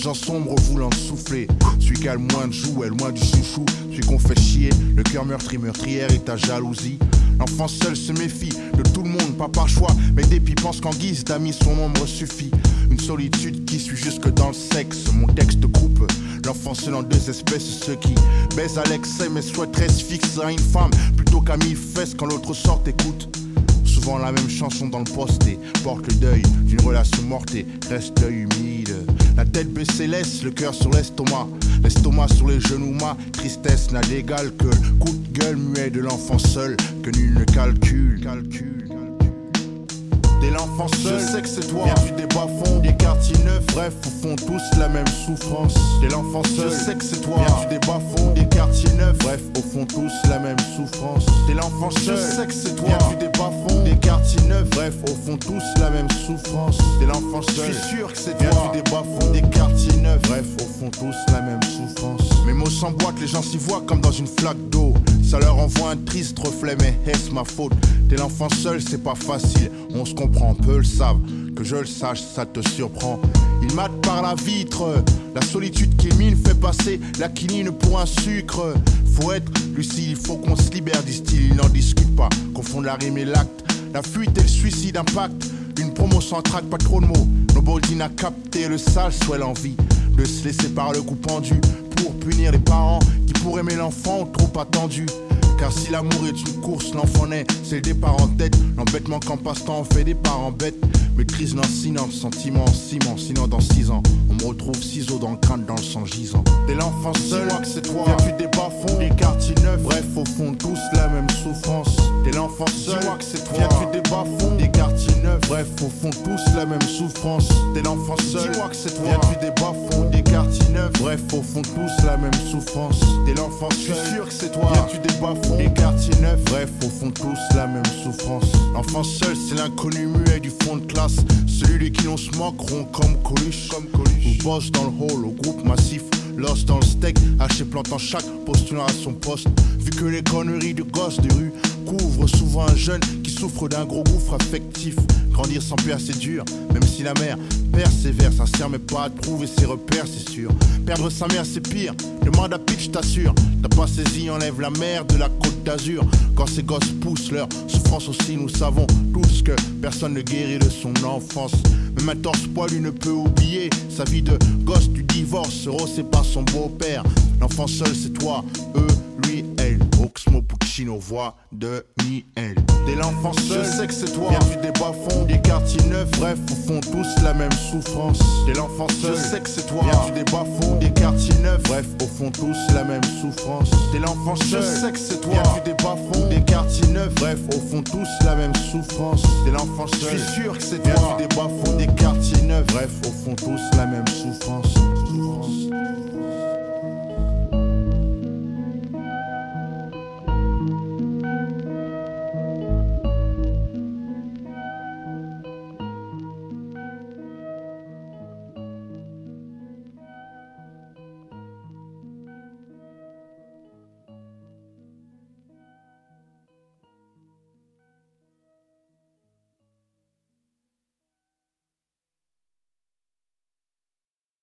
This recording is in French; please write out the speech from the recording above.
gens sombres voulant souffler. Celui qui a le moins de jouets, loin du chouchou. Celui qu'on fait chier, le cœur meurtrière et ta jalousie. L'enfant seul se méfie de tout le monde, pas par choix, mais dépit pense qu'en guise d'amis son ombre suffit. Une solitude qui suit jusque dans le sexe. Mon texte coupe l'enfant seul en deux espèces. Ceux qui baisent à l'excès mais souhaiteraient se fixer à une femme plutôt qu'à mille fesses quand l'autre sort écoute. Souvent la même chanson dans le poste et porte le deuil d'une relation morte et reste l'œil humide. La tête baissée laisse le cœur sur l'estomac. L'estomac sur les genoux, ma tristesse n'a d'égal que le coup de gueule muet de l'enfant seul que nul ne calcule. T'es l'enfant seul, je sais que c'est toi. Viens du bas-fonds, des quartiers neufs. Bref, au fond tous la même souffrance. T'es l'enfant seul, je sais que c'est toi. Viens du bas-fonds, des quartiers neufs. Bref, au fond tous la même souffrance. T'es l'enfant seul, je sais que c'est toi. Viens du bas-fonds, des quartiers neufs. Bref, au fond tous la même souffrance. T'es l'enfant seul, je suis sûr que c'est toi. Viens du bas-fonds, des quartiers neufs. Bref, au fond tous la même souffrance. Mes mots s'emboîtent, les gens s'y voient comme dans une flaque d'eau. Ça leur envoie un triste reflet, mais est-ce ma faute? T'es l'enfant seul, c'est pas facile. On se comprend, peu le savent. Que je le sache, ça te surprend. Il mate par la vitre. La solitude qui mine fait passer la quinine pour un sucre. Faut être lucide, il faut qu'on se libère, disent-ils. Ils n'en discutent pas, confondent la rime et l'acte. La fuite et le suicide impactent. Une promo sans trac, pas trop de mots. Nobody n'a capté le sale, soit l'envie de se laisser par le coup pendu pour punir les parents qui pour aimer l'enfant ont trop attendu. Car si l'amour est une course, l'enfant naît, c'est le départ en tête. L'embêtement qu'en passe-temps on fait des parents bêtes. Maîtrise lancinante, sentiment en ciment. Sinon dans 6 ans, on me retrouve ciseaux dans le crâne, dans le sang gisant. T'es l'enfant seul, dis-moi que c'est toi. Viens du bas-fonds, des quartiers neufs. Bref, au fond tous la même souffrance. T'es l'enfant seul, dis-moi que c'est toi. Viens du bas-fonds, des quartiers neufs. Bref, au fond tous la même souffrance. T'es l'enfant seul, dis-moi que c'est toi. Viens du bas-fonds, des quartiers neufs. Bref, au fond tous la même souffrance. T'es l'enfant seul, je suis sûr que c'est toi. Viens du bas-fonds, des quartiers neufs. Bref, au fond tous la même souffrance. L'enfant seul, c'est l'inconnu muet du fond de classe. Celui de qui on se moque rond comme Coluche. Ou bosse dans le hall au groupe massif. Lost dans le steak, haché plantant chaque postulant à son poste. Vu que les conneries de gosses de rue couvrent souvent un jeune qui souffre d'un gros gouffre affectif. Grandir sans père c'est dur, même si la mère persévère. Ça sert mais pas à trouver ses repères c'est sûr. Perdre sa mère c'est pire, demande à Pitch t'assure. T'as pas saisi, enlève la mer de la côte d'Azur. Quand ces gosses poussent leur souffrance aussi, nous savons tous que personne ne guérit de son enfance. Même un torse poilu ne peut oublier sa vie de gosse du divorce, rosé par son beau-père. L'enfant seul c'est toi, eux, lui, elle. Oxmo Puccino, voix de Miel. T'es l'enfant seul, je sais que c'est toi. Viens du bas-fonds, des quartiers neufs. Bref, au fond tous la même souffrance. T'es l'enfant seul, je sais que c'est toi. Viens du bas-fonds, des quartiers neufs. Bref, au fond tous la même souffrance. T'es l'enfant seul, je sais que c'est toi. Viens du bas-fonds, des quartiers neufs. Bref, au fond tous la même souffrance. T'es l'enfant seul, je suis sûr que c'est toi. Viens du bas-fonds, des quartiers neufs. Bref, au fond tous la même souffrance.